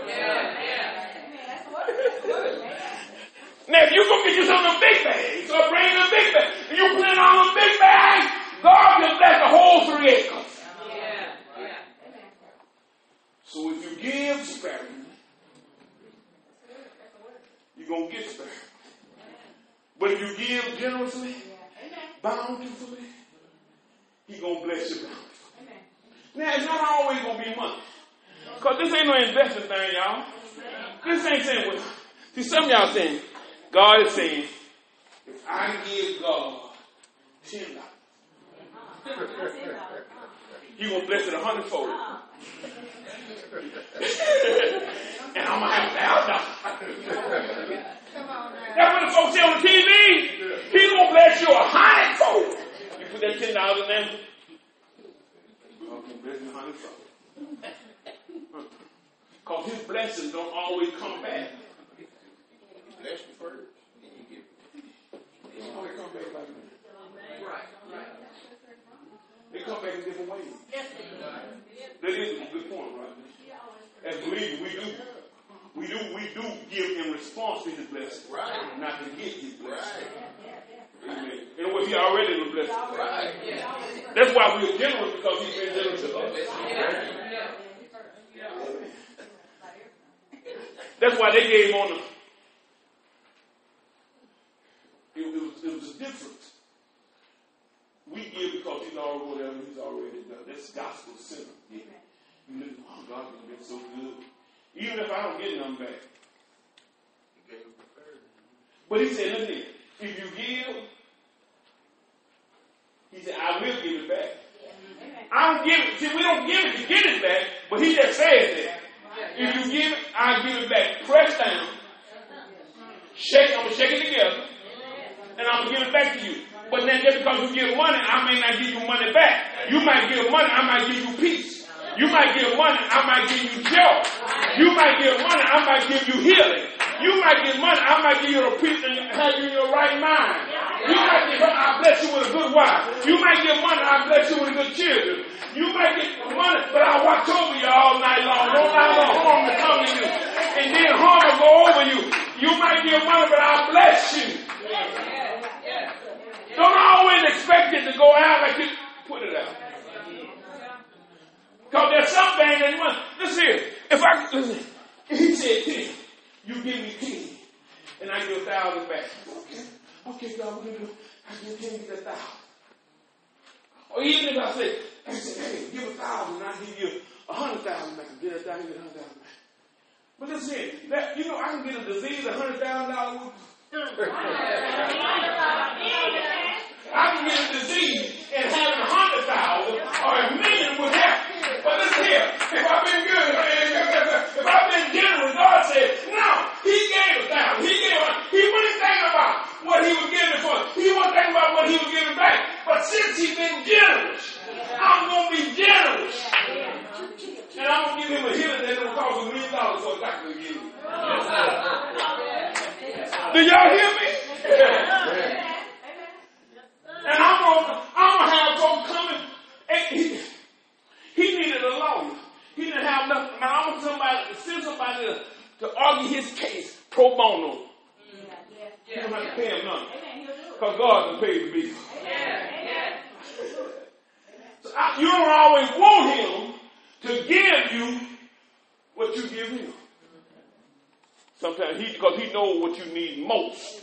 Now, if you're going to get you some of them big bags, or bring them big bags, and you plant all them big bags, God can bless the whole three acres. Yeah. Yeah. So if you give sparingly, you're going to get sparingly. But if you give generously, bountifully, He's going to bless you bountifully. Now, it's not always going to be money. Because this ain't no investment thing, y'all. This ain't saying, well, see, some of y'all saying, God is saying, if I give God ten dollars, He's going to bless it a hundredfold. And I'm going to have a thousand dollars. That's what the folks say on the T V. He's going to bless you a hundredfold. You put that ten dollars in there, God can bless you a hundredfold. Because His blessings don't always come back. He bless you first, then you give it. They don't always come back like that. Right, right. They come back in different ways. Yes, that is a good point, right? As believers, we do, we do, we do give in response to His blessing, right? Not to get His blessing. Right. Amen. You know what? He already was blessed. Right. Yeah. That's why we are generous, because He's been generous to us. Yeah. That's why they gave on the a difference. We give because he's already whatever he's already done. That's gospel sinner. Yeah. You look, oh, God has been so good. Even if I don't get nothing back. But he said, listen here, if you give, he said, I will give it back. I don't give it. See, we don't give it to get it back, but he just says that. If you give it, I'll give it back. Press down. Shake, I'm going to shake it together. And I'm going to give it back to you. But then just because you give money, I may not give you money back. You might give money, I might give you peace. You might give money, I might give you joy. You might give money, I might give you healing. You might give money, I might give you a peace and have you in your right mind. You might give money, I bless you with a good wife. You might give money, I bless you with good children. You might get money, but I watch over you all night long. Don't allow no harm to come to you. And then harm will go over you. You might give money, but I bless you. Don't always expect it to go out like you put it out. Because there's some things that you want. Listen here. If I, listen, he said ten, you give me ten, and I give a thousand back. Okay, okay, God, we're going to do, I give ten, you get a thousand. Or even if I say, I say, hey, give a thousand, and I give you a hundred thousand back, get a thousand, get a hundred thousand back. But listen here, that, you know, I can get a disease, a hundred thousand dollars worth. I can get a disease and having a hundred thousand or a million would happen. But listen here, if I've been good, if I've been generous, God said, no, he gave a thousand. He gave a, he wouldn't think about what he was giving for. He wouldn't think about what he was giving back. But since he's been generous, I'm going to be generous. And I'm going to give him a healing that's going to cost a million dollars so a doctor to give him. Do y'all hear me? And I'm going I'm to have folks coming. He, he needed a lawyer. He didn't have nothing. Now I'm going to somebody, send somebody to, to argue his case pro bono. You don't have to pay him nothing. Because God can pay the bill. So I, you don't always want him to give you what you give him. Sometimes he, because he knows what you need most.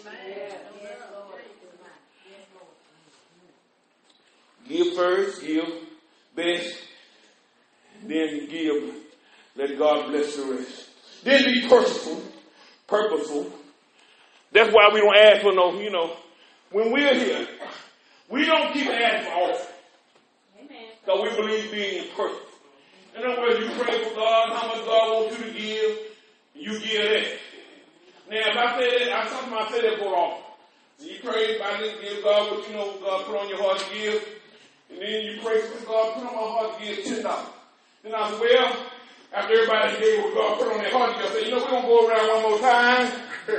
Give first, give best, then give. Let God bless the rest. Then be purposeful. Purposeful. That's why we don't ask for no, you know, when we're here, we don't keep asking for offering. Because we believe being perfect. In other words, you pray for God, how much God wants you to give, you give that. Now, if I say that, I sometimes I say that for offering. So you pray, I just give God what you know God put on your heart to give. And then you pray for God, put on my heart to give ten dollars. Then I say, well, after everybody gave what God put on their heart to give, I say, you know, we're going to go around one more time.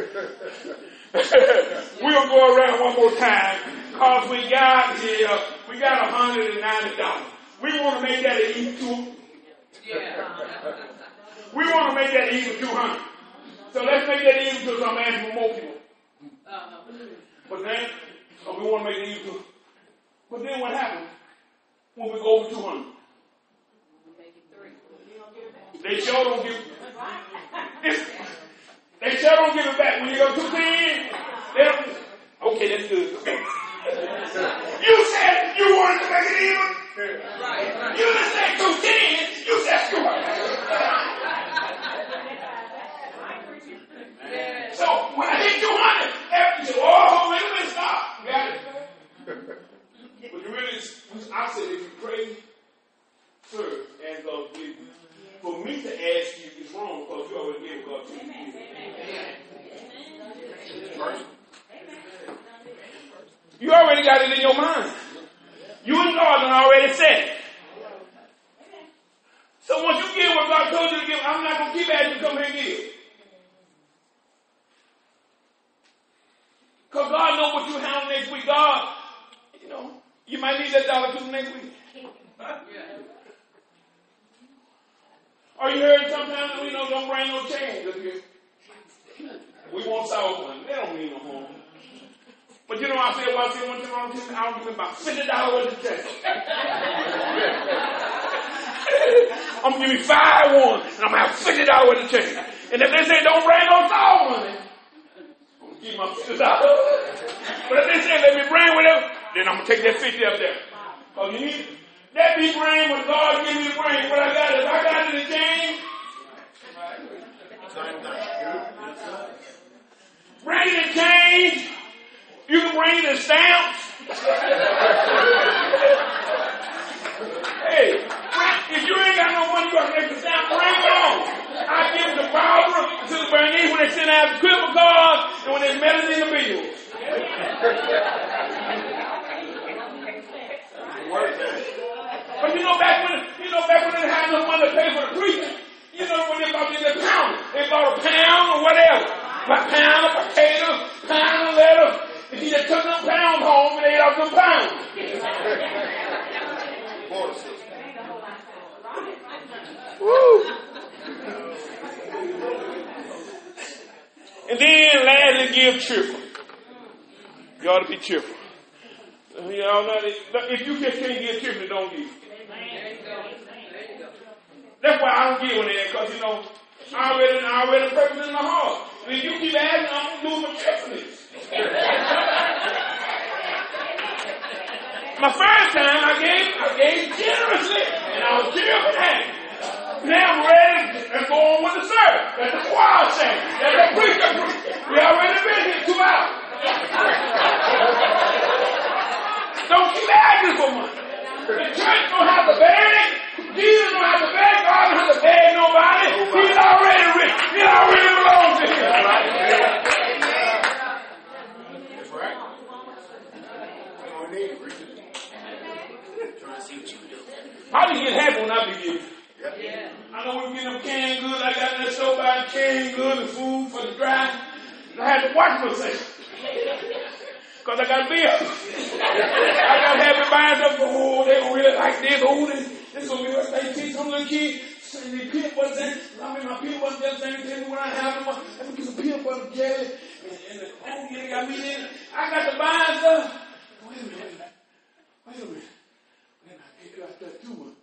We'll go around one more time. Because we got here, we got one hundred ninety dollars. We want to make that an even two. Yeah. We want to make that even two hundred. So let's make that even two. So I'm asking for more people. Uh-huh. But then, so we want to make it even two. But then what happens when we go over two hundred? They sure don't give it. They sure don't give it back. When you go two ten, they don't. Okay, that's good. You said you wanted to make it even. Right. You didn't say two ten. You said two hundred. So when I hit two hundred, everybody said, "Oh, wait a minute, stop." Got it. But you really, I said, if you pray first and God give you. For me to ask you is wrong because you already gave God to you. Amen. You already got it in your mind. You and God have already said it. So once you give what God told you to give, I'm not going to keep asking you to come here and give. Because God knows what you handle next week. God, you know, you might need that dollar too next week. Or you heard sometimes we know don't bring no change up here. We want sour one. They don't mean no harm. But you know what I said? Well, I said one time I was I'll give him about fifty dollars worth of change. I'm gonna give me five one, and I'm gonna have fifty dollars worth of change. And if they say don't bring no sour money, I'm gonna give my fifty dollars. But if they say, let me bring whatever, then I'm going to take that fifty up there. Because you need that be bring what God give me to bring. What I got is I got it in change. Bring it in change. You can bring it in stamps. Hey, if you ain't got no money, you got to make the stamp. Bring it on. I give it to Barbara and Sister Bernice when they send out the cripple cards and when they mail it in the bills. But you know back when you know back when they had no money to pay for the preaching, you know when they bought in the pound, they bought a pound or whatever, a pound of potatoes, pound of lettuce, and he just took them pounds home and ate off them pounds. Woo! And then lastly, give cheerful. You ought to be cheerful. You know, if you just can't give cheerfully, don't give. That's why I don't give when they're because, you know, I already, I already purpose in my heart. And if you keep asking, I'm going to do my cheerfully. My first time, I gave, I gave generously, and I was cheerful then. Now I'm ready to go on with the service. That's the choir saying. That's the preacher. We already been here two hours. Don't keep asking for money. The church don't have to beg it. Jesus don't have to beg. God don't have to beg nobody. He's already rich. He already belongs to him. That's right. How do you get happy when I be giving? Yeah. I know we get them canned goods. I got in that store buying canned goods and food for the drive. I had to watch myself. Because I got bills. I got to have it buying stuff. Oh, they don't really like this. Oh, this, this is going to be what they teach some little kid. Say they peanut butter jelly. I mean, my peanut butter jelly thing. Tell me what I have. Let me get some peanut butter jelly. And, and the, oh, yeah, they got me in. I got to buy stuff. Wait a minute. Wait a minute. Wait a minute. I can't do that too much.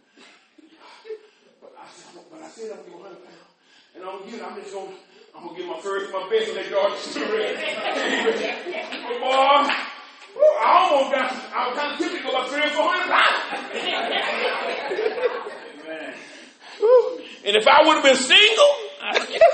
But I said I'm going to give one hundred pounds. And I'm going to give it. I'm just going to, I'm going to give my first, my best, and let God still ready. But boy, I almost got, I was kind of tempted to go about three or four hundred pounds. Amen. And if I would have been single, I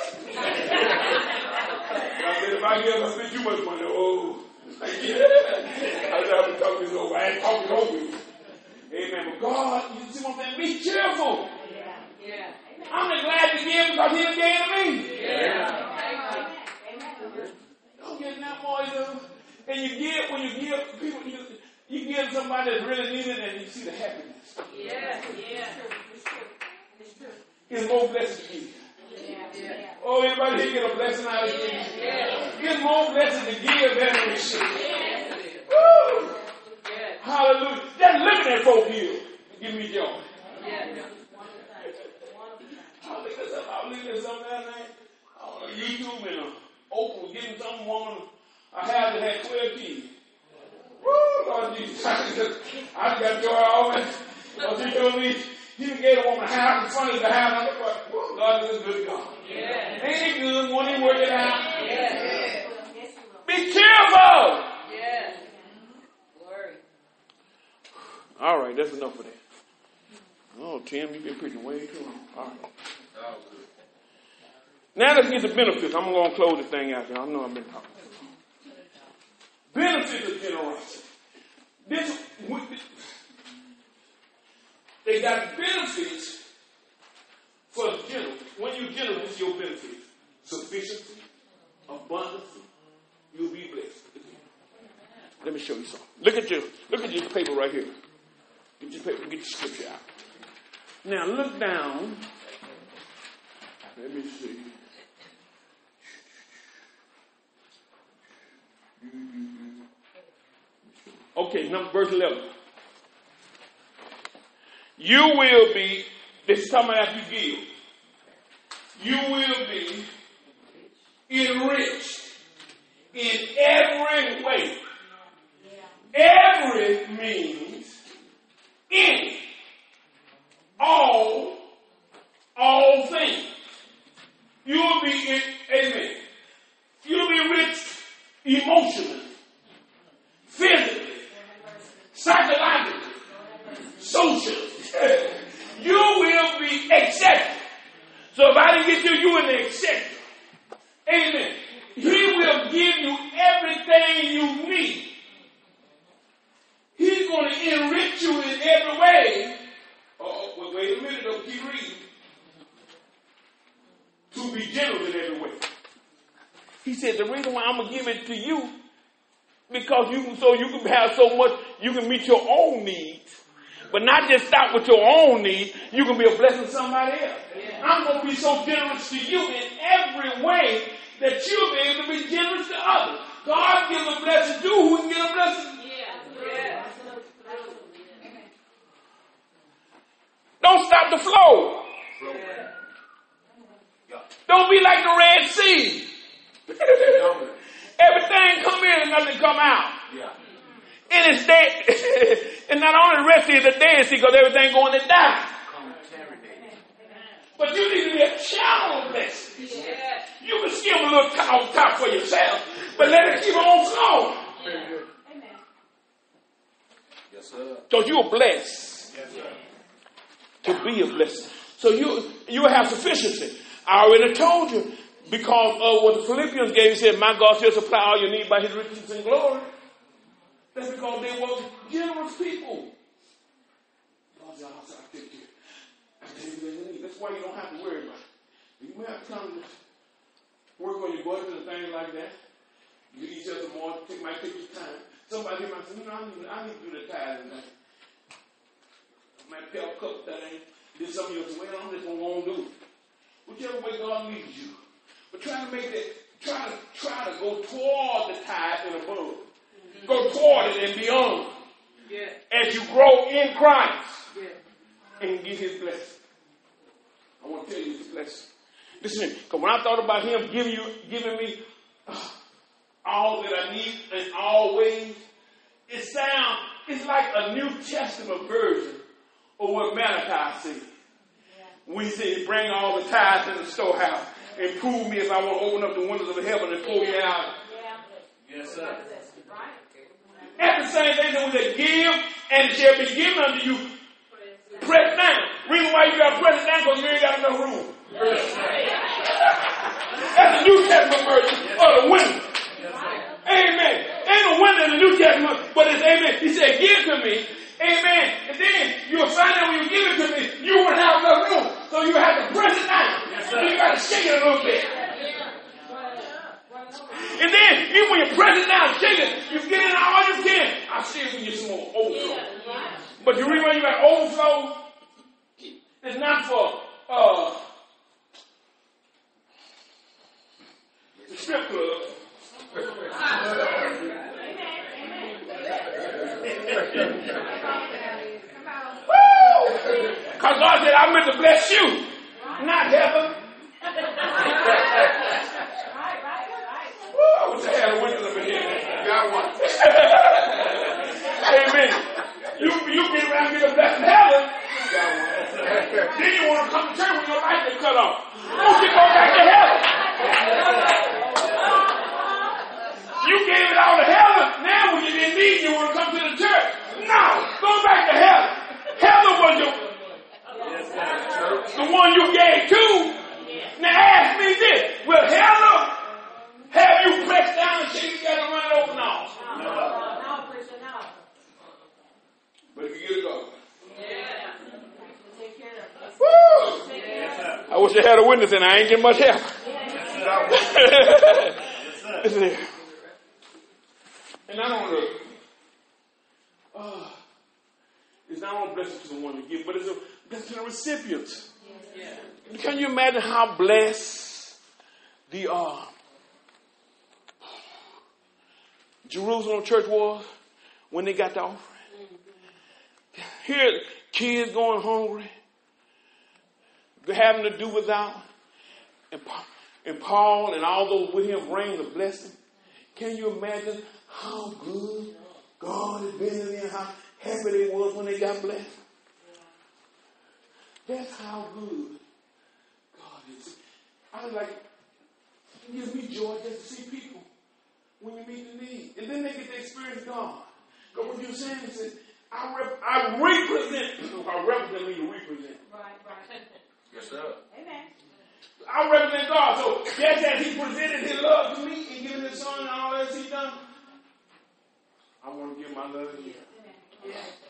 said, if I give, I spend too much money. Oh, I said, I've been talking this over. I ain't talking over you. Amen. But God, you see what I'm saying? Be cheerful. Yeah. I'm just glad to give because he gave to me. Yeah. Don't get that more, you know. And you give, when you give people, you, you give somebody that's really needed and you see the happiness. Yeah, yeah. It's more blessed to give. Yeah, yeah. Oh, everybody here get a blessing out of it. Yeah. It's more blessed to give than to receive. Yeah. Woo! Yeah. Hallelujah. Just looking at folk here give me joy. Yeah. I was looking at something, I was looking at something that night on YouTube and uh, Oprah was giving some woman a house that had twelve kids. Woo, Lord Jesus. I just, I just got joy all that. Because he told me, he gave a woman a house in front of the house. I'm like, woo, God is a good God. Yeah. Ain't it good when he work it out? Yeah. Be careful. Yeah. Glory. All right, that's enough of that. Oh, Tim, you've been preaching way too long. All right. Now let's get the benefits. I'm going to close this thing out there. I know I've been talking. Benefits of generosity. This, they got benefits for the generous. When you generous, your benefits. Sufficiency, abundance, you'll be blessed. Let me show you something. Look at your, look at your paper right here. Get your paper, get your scripture out. Now look down. Let me see. Okay, number verse eleven. You will be, this is talking about after you give. You will be enriched in every way. Every means in all, all things. You will be in, amen. You'll be rich emotionally. said, the reason why I'm going to give it to you, because you can, so you can have so much, you can meet your own needs. But not just stop with your own needs, you can be a blessing to somebody else. Yeah. I'm going to be so generous to you in every way that you'll be able to be generous to others. God gives a blessing to who can get a blessing. Yeah. Yeah. Don't stop the flow. Yeah. Don't be like the Red Sea. Everything come in and nothing come out. Yeah. It is dead. And not only the Red Sea, it's a dead sea because everything going to die. But you need to be a channel blessing. Yeah. You can skim a little top on top for yourself, but let it keep on flowing. Yeah. Yes, sir. So you're blessed. Yes, sir. To be a blessing. So you you have sufficiency. I already told you because of what the Philippians gave. He said, my God shall supply all your need by his riches and glory. That's because they were generous people. That's why you don't have to worry about it. You may have to come work on your budget and things like that. You each other more, take might take your time. Somebody might say, you know, I need, I need to do the tithe and that. I might pay a couple things. Then some of you say, well, I'm just gonna won't do it. Whichever way God leads you. But try to make that, try to try to go toward the tithe and above. Mm-hmm. Go toward it and beyond. Yeah. As you grow in Christ. Yeah. And get his blessing. I want to tell you his blessing. Listen, because when I thought about him giving you, giving me uh, all that I need in all ways, it sounds, it's like a New Testament version of what Malachi said. Yeah. When he said, bring all the tithes in the storehouse and prove me if I want to open up the windows of heaven and pour you out. Yeah. Yes, sir. At the same thing, when they give, and it shall be given unto you, press down. Reason why you got to press it down because you ain't got enough room. That's the New Testament version of the window. Amen. Ain't a window in the New Testament, but it's amen. He said, give to me. Amen. And then you'll find out when you give it to me, you won't have enough room. So you have to press it down. Yes, and you got to shake it a little bit. And then, even when you press it down, shake it, you get in all you can. I see it when you some more overflow. But you remember you got overflow? It's not for uh, the strip club. Because God said, I meant to bless you, not heaven. Woo, I wish I had a window over here. Got one. Amen. You, you get around and get a blessing heaven. Then you want to come to church when your life is cut off. Won't you go back to heaven? You gave it all to heaven. Now when you didn't need, you want to come to the church. No, go back to heaven. Heaven was your, the one you gave to. Now ask me this. Will heaven have you pressed down and shake together and run it over? No. No. But if you get it going. Yeah. Woo! Yeah. I wish I had a witness and I ain't getting much help. Yeah. And not only the, uh, it's not only a blessing to the one to give, but it's a blessing to the recipients. Yeah. Can you imagine how blessed the uh, Jerusalem church was when they got the offering? Here, kids going hungry, having to do without, and, and Paul and all those with him bring the blessing. Can you imagine how good God has been to them, how happy they was when they got blessed? That's how good God is. I like, it gives me joy just to see people when you meet the need. And then they get to experience God. Because what you're saying is, I, rep- I represent, I represent me to represent. Right, right. Yes, sir. Amen. I represent God. So just as he presented his love to me and giving his son and all that he done, I want to give my love to you. Yeah.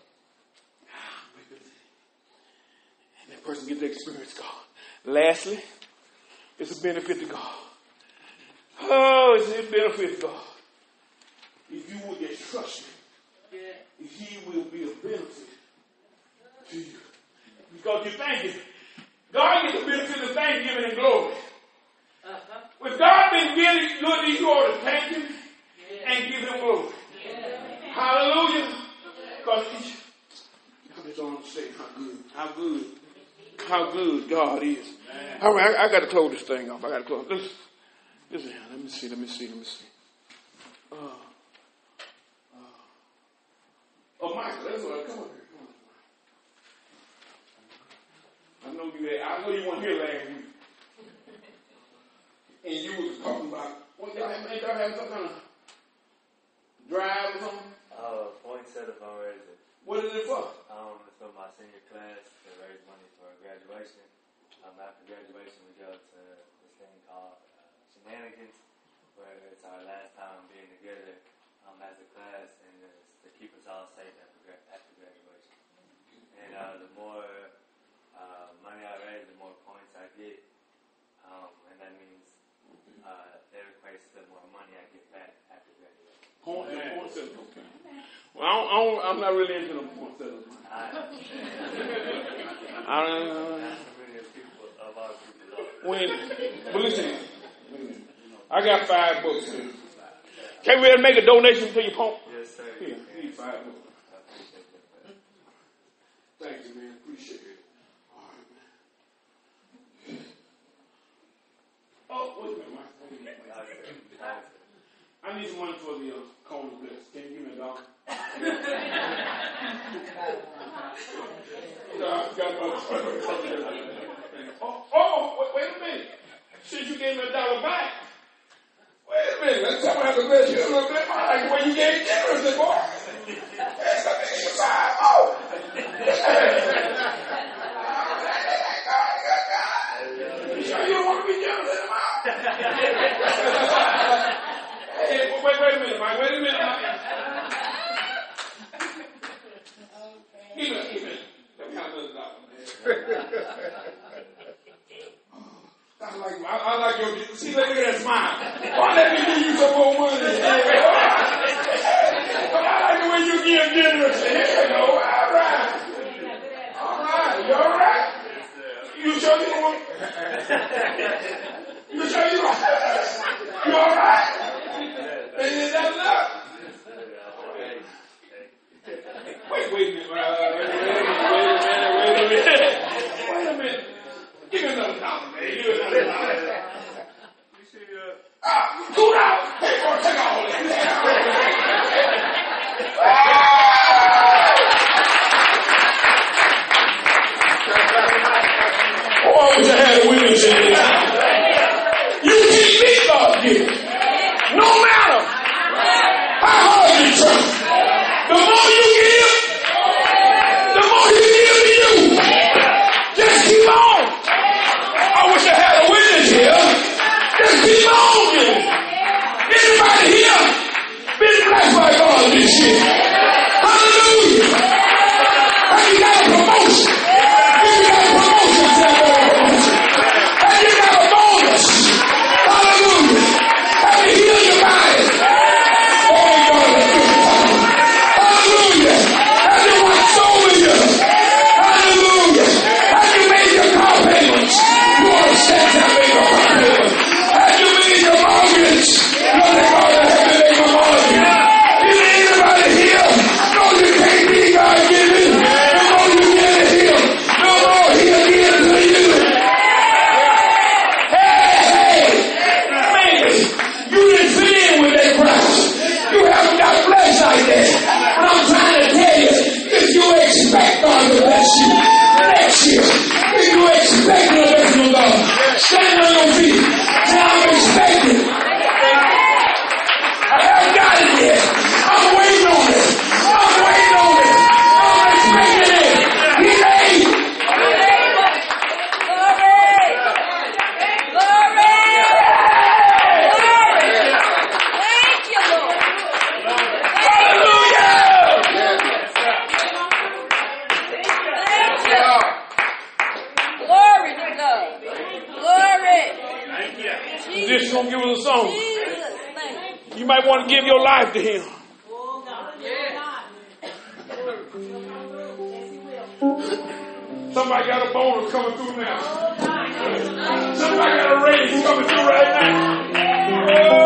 And that person gets to experience God. Lastly, it's a benefit to God. Oh, it benefits God. If you will just trust him, he will be a benefit to you. Because you thank him. God gets the benefit of thanksgiving and glory. Uh-huh. When God been really good to you, you ought to thank him yeah. and give him glory. Yeah. Hallelujah. Because I just don't understand how good, how good, how good God is. Man. All right, I, I got to close this thing off. I got to close. Listen, listen. Let me see. Let me see. Let me see. Uh, uh, oh, Michael, that's what I come up here. I know you. I know you weren't here last week, and you was talking about what y'all have. Y'all have some kind of drive or something. Oh, uh, poinsettia fundraiser. What is it for? Um, it's for my senior class to raise money for graduation. Um, after graduation, we go to this thing called uh, Shenanigans, where it's our last time being together um, as a class, and it's to keep us all safe after, after graduation. And uh, the more Uh, money I raise, the more points I get, um, and that means uh, that equates to the more money I get back after graduation. Point, yeah, point seven, okay. Well, I don't, I don't, I'm not really into them point seven. I, I don't know. When, but listen, I got five books here. Can we make a donation to your pump? Yes, sir. Here, need five books. Thank you, man. Appreciate it. Oh, wait a minute, Mike. I need some money for the uh, corn blitz. Can you give me a dollar? oh, oh wait, wait a minute. Since you gave me a dollar back. Wait a minute. Let's talk about the bless you a little bit. I like the way you gave it generously, boy. Yes, I think you five more. You don't want to be generous in the mouth. Hey, wait, wait a minute, Mike. Wait a minute, Mike. Give me, give me. Let me have another dollar, man. I like, I, I like your. See, look at that smile. Why let me give you some more money? life to him. Somebody got a bonus coming through now. Somebody got a raise coming through right now.